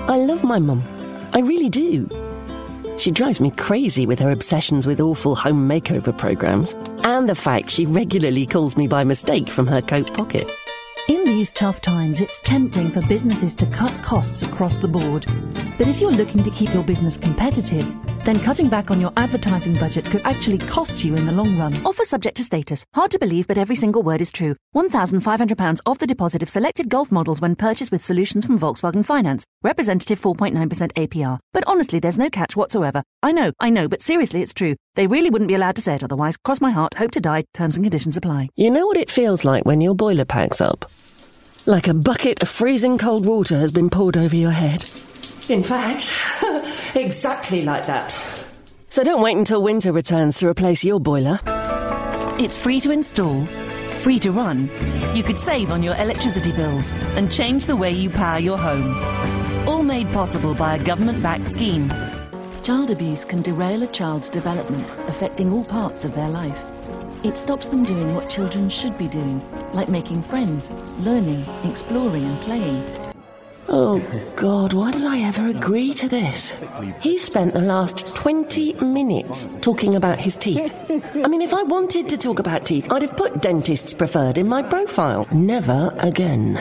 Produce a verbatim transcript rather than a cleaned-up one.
I love my mum. I really do. She drives me crazy with her obsessions with awful home makeover programmes, and the fact she regularly calls me by mistake from her coat pocket. In these tough times, it's tempting for businesses to cut costs across the board. But if you're looking to keep your business competitive, then cutting back on your advertising budget could actually cost you in the long run. Offer subject to status. Hard to believe, but every single word is true. one thousand five hundred pounds off the deposit of selected Golf models when purchased with solutions from Volkswagen Finance. Representative four point nine percent A P R. But honestly, there's no catch whatsoever. I know, I know, but seriously, it's true. They really wouldn't be allowed to say it otherwise. Cross my heart, hope to die. Terms and conditions apply. You know what it feels like when your boiler packs up? Like a bucket of freezing cold water has been poured over your head. In fact, exactly like that. So don't wait until winter returns to replace your boiler. It's free to install, free to run. You could save on your electricity bills and change the way you power your home. All made possible by a government-backed scheme. Child abuse can derail a child's development, affecting all parts of their life. It stops them doing what children should be doing, like making friends, learning, exploring and playing. Oh, God, why did I ever agree to this? He spent the last twenty minutes talking about his teeth. I mean, if I wanted to talk about teeth, I'd have put dentists preferred in my profile. Never again.